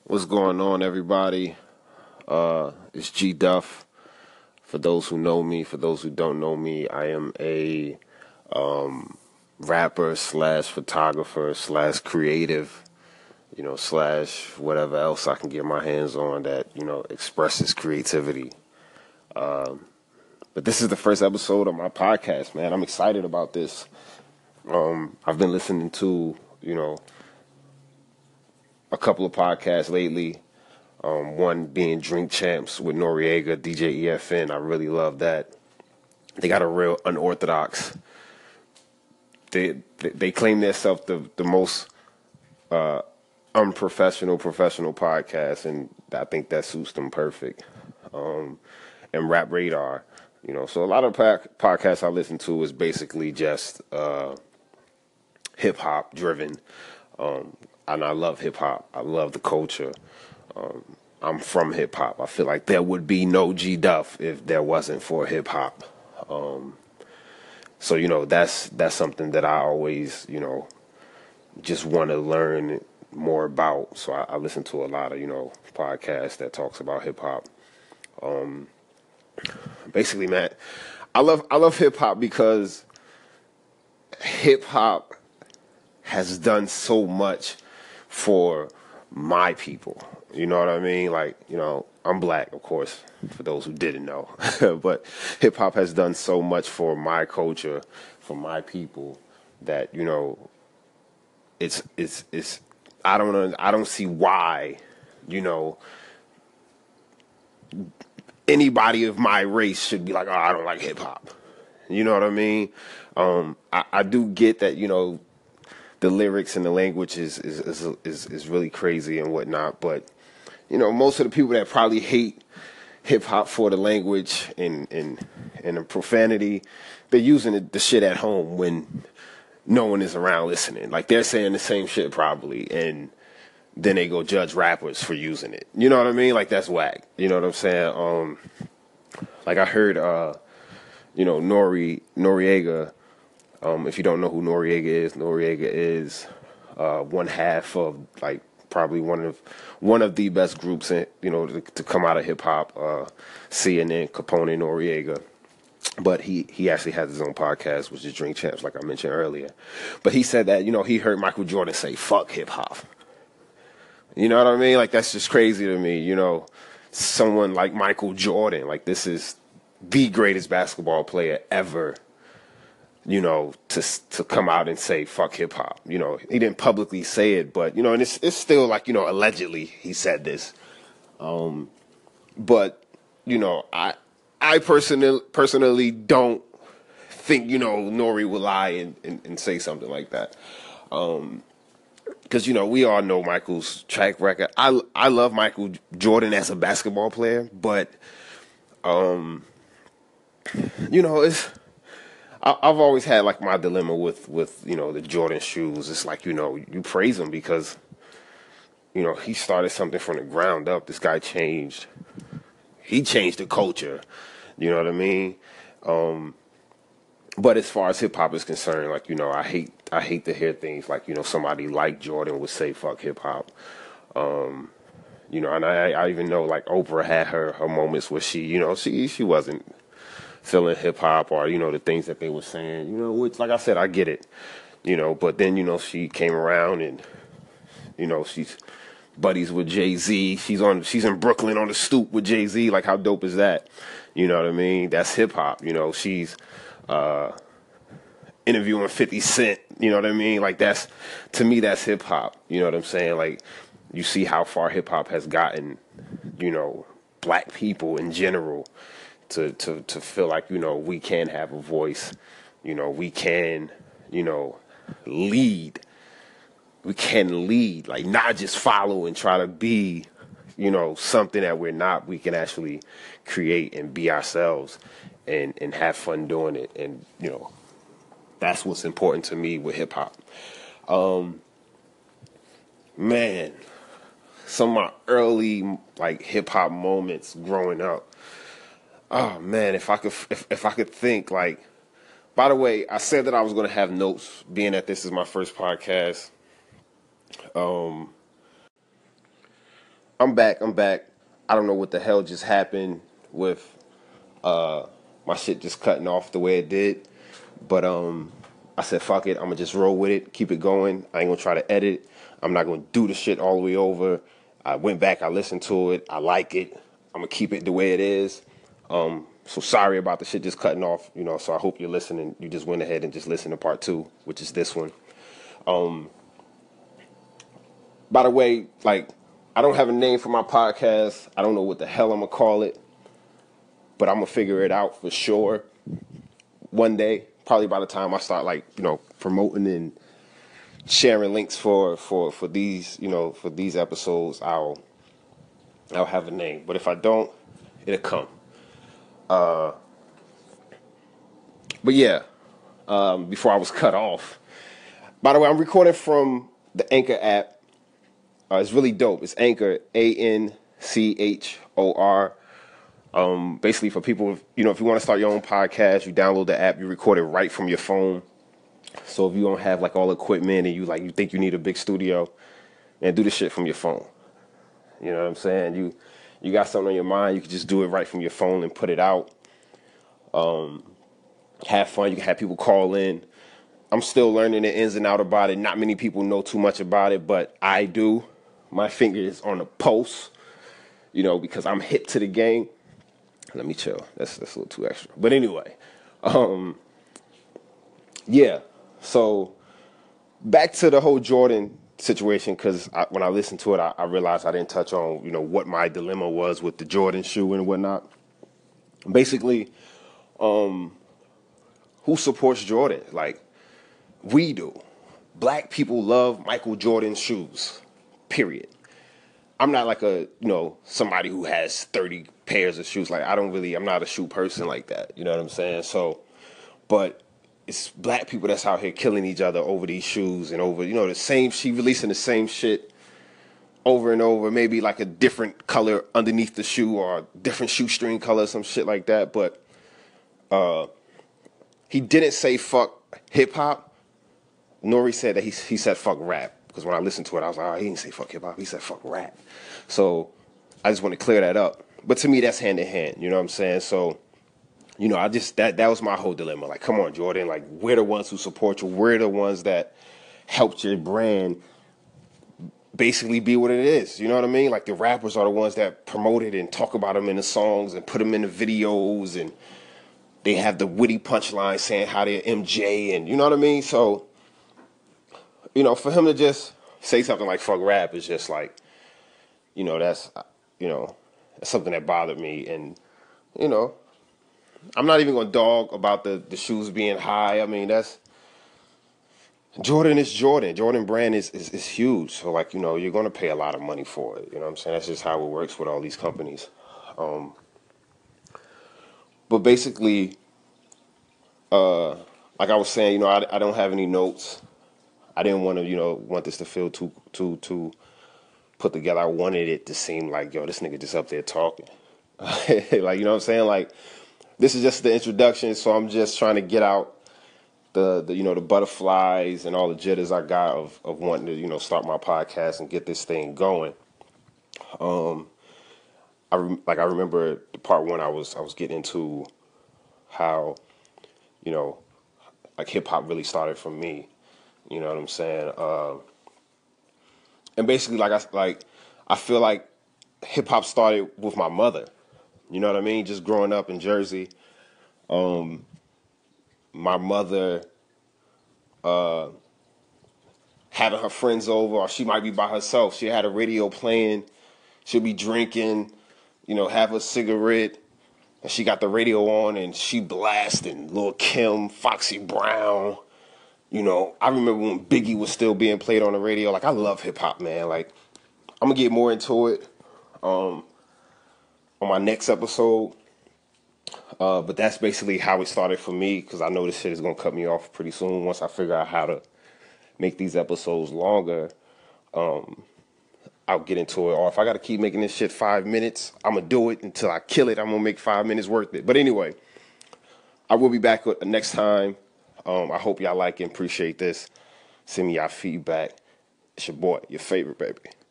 What's going on, everybody? It's G Duff. For those who know me, for those who don't know me, I am a rapper slash photographer slash creative, slash whatever else I can get my hands on that, expresses creativity. But this is the first episode of my podcast, man. I'm excited about this. I've been listening to, a couple of podcasts lately. One being Drink Champs with Noriega, DJ EFN. I really love that. They got a real unorthodox. They claim themselves the most unprofessional professional podcast, and I think that suits them perfect. And Rap Radar, so a lot of podcasts I listen to is basically just hip hop driven. And I love hip hop. I love the culture. I'm from hip hop. I feel like there would be no G Duff if there wasn't for hip hop. So that's something that I always just want to learn more about. So I listen to a lot of podcasts that talks about hip hop. Basically, man, I love hip hop because hip hop has done so much for my people. You know what I mean? Like, I'm black, of course, for those who didn't know. But hip hop has done so much for my culture, for my people, that, it's I don't see why, anybody of my race should be like, oh, I don't like hip hop. You know what I mean? I do get that, the lyrics and the language is really crazy and whatnot, but most of the people that probably hate hip hop for the language and the profanity, they're using the shit at home when no one is around listening. Like, they're saying the same shit probably, and then they go judge rappers for using it. You know what I mean? Like, that's whack. You know what I'm saying? Like, I heard Noriega. If you don't know who Noriega is one half of, like, probably one of the best groups in, to come out of hip hop, CNN, Capone, Noriega. But he actually has his own podcast, which is Drink Champs, like I mentioned earlier. But he said that, he heard Michael Jordan say, fuck hip hop. You know what I mean? Like, that's just crazy to me, someone like Michael Jordan, like, this is the greatest basketball player ever, to come out and say fuck hip hop. He didn't publicly say it, but and it's still like, allegedly he said this. But I personally don't think Nori will lie and say something like that. Because we all know Michael's track record. I love Michael Jordan as a basketball player, but it's. I've always had like my dilemma with the Jordan shoes. It's like you praise him because he started something from the ground up. This guy changed. He changed the culture. You know what I mean? But as far as hip hop is concerned, like I hate to hear things like somebody like Jordan would say fuck hip hop. And I even know like Oprah had her moments where she wasn't feeling hip hop or the things that they were saying, which, like I said, I get it, but then she came around and she's buddies with Jay-Z. She's in Brooklyn on the stoop with Jay-Z. Like, how dope is that? You know what I mean? That's hip hop. She's interviewing 50 Cent. You know what I mean? Like, to me that's hip hop. You know what I'm saying? Like, you see how far hip hop has gotten, black people in general to feel like, we can have a voice, we can, lead. We can lead, like, not just follow and try to be, something that we're not. We can actually create and be ourselves and have fun doing it. And, that's what's important to me with hip hop. Man, some of my early, like, hip hop moments growing up. Oh man, if I could think, like, by the way, I said that I was going to have notes, being that this is my first podcast. I'm back. I'm back. I don't know what the hell just happened with my shit just cutting off the way it did. But I said fuck it. I'm gonna just roll with it, keep it going. I ain't gonna try to edit. I'm not gonna do the shit all the way over. I went back, I listened to it, I like it. I'm gonna keep it the way it is. So sorry about the shit just cutting off, you know, so I hope you're listening. You just went ahead and just listened to part two, which is this one. By the way, like, I don't have a name for my podcast. I don't know what the hell I'm gonna call it, but I'm gonna figure it out for sure one day. Probably by the time I start, like, you know, promoting and sharing links for these, you know, for these episodes, I'll have a name. But if I don't, it'll come. But yeah, before I was cut off. By the way, I'm recording from the Anchor app. It's really dope. It's Anchor, Anchor. Basically for people, you know, if you want to start your own podcast, you download the app, you record it right from your phone. So if you don't have like all equipment and you think you need a big studio, and do the shit from your phone. You know what I'm saying? You got something on your mind, you can just do it right from your phone and put it out. Have fun. You can have people call in. I'm still learning the ins and out about it. Not many people know too much about it, but I do. My finger is on the pulse, you know, because I'm hip to the game. Let me chill. That's a little too extra. But anyway, yeah. So back to the whole Jordan situation, because when I listened to it, I realized I didn't touch on, you know, what my dilemma was with the Jordan shoe and whatnot. Basically, who supports Jordan? Like, we do. Black people love Michael Jordan shoes, period. I'm not like somebody who has 30 pairs of shoes. Like, I'm not a shoe person like that. You know what I'm saying? So, but it's black people that's out here killing each other over these shoes and over, you know, she releasing the same shit over and over, maybe like a different color underneath the shoe or a different shoestring color, some shit like that. But he didn't say fuck hip hop. Nori said that he said fuck rap. Because when I listened to it, I was like, oh, he didn't say fuck hip hop. He said fuck rap. So I just want to clear that up. But to me, that's hand in hand. You know what I'm saying? So, you know, that was my whole dilemma. Like, come on, Jordan. Like, we're the ones who support you. We're the ones that helped your brand basically be what it is. You know what I mean? Like, the rappers are the ones that promote it and talk about them in the songs and put them in the videos. And they have the witty punchline saying how they're MJ. And you know what I mean? So, you know, for him to just say something like fuck rap is just like, you know, that's something that bothered me. And, you know, I'm not even going to dog about the shoes being high. I mean, Jordan is Jordan. Jordan brand is huge. So, like, you know, you're going to pay a lot of money for it. You know what I'm saying? That's just how it works with all these companies. But basically, like I was saying, you know, I don't have any notes. I didn't want to, you know, want this to feel too put together. I wanted it to seem like, yo, this nigga just up there talking. Like, you know what I'm saying? Like, this is just the introduction, so I'm just trying to get out the you know, the butterflies and all the jitters I got of wanting to, you know, start my podcast and get this thing going. I remember the part one I was getting into how, you know, like hip hop really started from me. You know what I'm saying? And basically, I feel like hip hop started with my mother. You know what I mean? Just growing up in Jersey, my mother having her friends over, or she might be by herself. She had a radio playing. She'll be drinking, you know, have a cigarette, and she got the radio on, and she blasting Lil' Kim, Foxy Brown. You know, I remember when Biggie was still being played on the radio. Like, I love hip hop, man. Like, I'm gonna get more into it on my next episode. But that's basically how it started for me, because I know this shit is gonna cut me off pretty soon once I figure out how to make these episodes longer. I'll get into it. Or if I gotta keep making this shit 5 minutes, I'm gonna do it until I kill it. I'm gonna make 5 minutes worth it. But anyway, I will be back next time. I hope y'all like and appreciate this. Send me y'all feedback. It's your boy, your favorite baby.